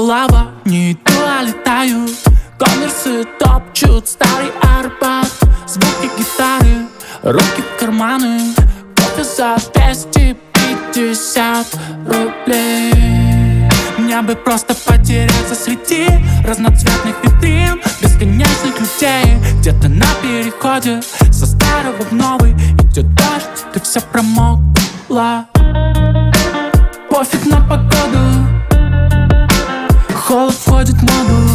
лава, не иду, а летаю. Конверсы топчут старый Арбат. Звуки гитары, руки в карманы. Кофе за 250 рублей. Мне бы просто потеряться среди разноцветных витрин, бесконечных людей. Где-то на переходе со старого в новый идет дождь, ты вся промокла. Пофиг на погоду, холод входит в моду.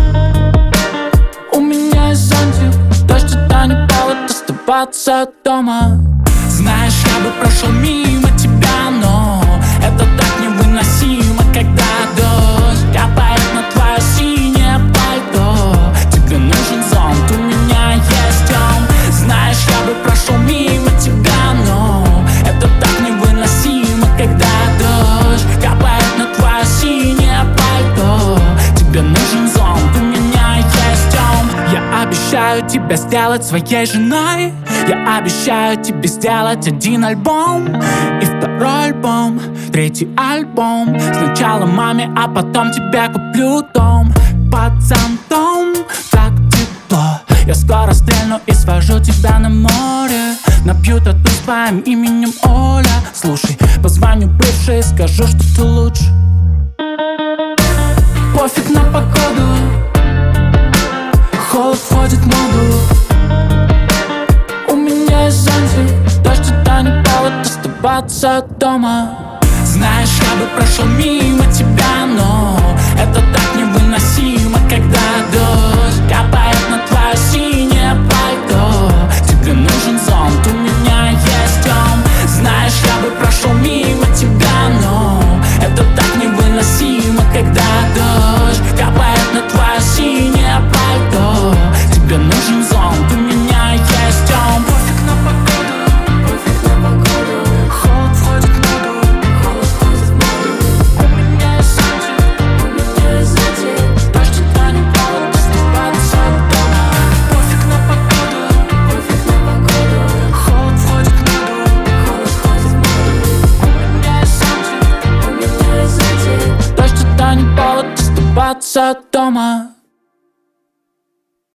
У меня есть зонтик, дождь это не повод оставаться дома. Знаешь, я бы прошел мимо тебя, но это так невыносимо, когда дождь капает на твое синее пальто. Тебе нужен зонт, у меня есть он. Знаешь, я бы прошел мимо тебя, но это так невыносимо, когда дождь капает на твое синее пальто. Тебе нужен зонт, у меня есть он. Я обещаю тебя сделать своей женой. Я обещаю тебе сделать один альбом и второй альбом, третий альбом. Сначала маме, а потом тебе куплю дом под зонтом. Так тепло, я скоро стрельну и свожу тебя на море. Напью тату с твоим именем Оля. Слушай, позвоню бывшей, скажу, что ты лучше. Пофиг на погоду, холод входит в моду. У меня есть зонтик, дождь это не повод оставаться дома. Знаешь, я бы прошел мимо тебя, но это так невыносимо, когда дождь капает на твое синее пальто. Тебе нужен зонт, у меня есть он. Знаешь, я бы прошел мимо тебя, но это так невыносимо, когда дождь капает на твое синее пальто. Тебе нужен зонт, у меня есть он. Пофиг на погоду, холод входит в моду. У меня есть зонтик, дождь это не повод оставаться дома. Пофиг на погоду, холод входит в моду. У меня есть зонтик, дождь это не повод оставаться дома.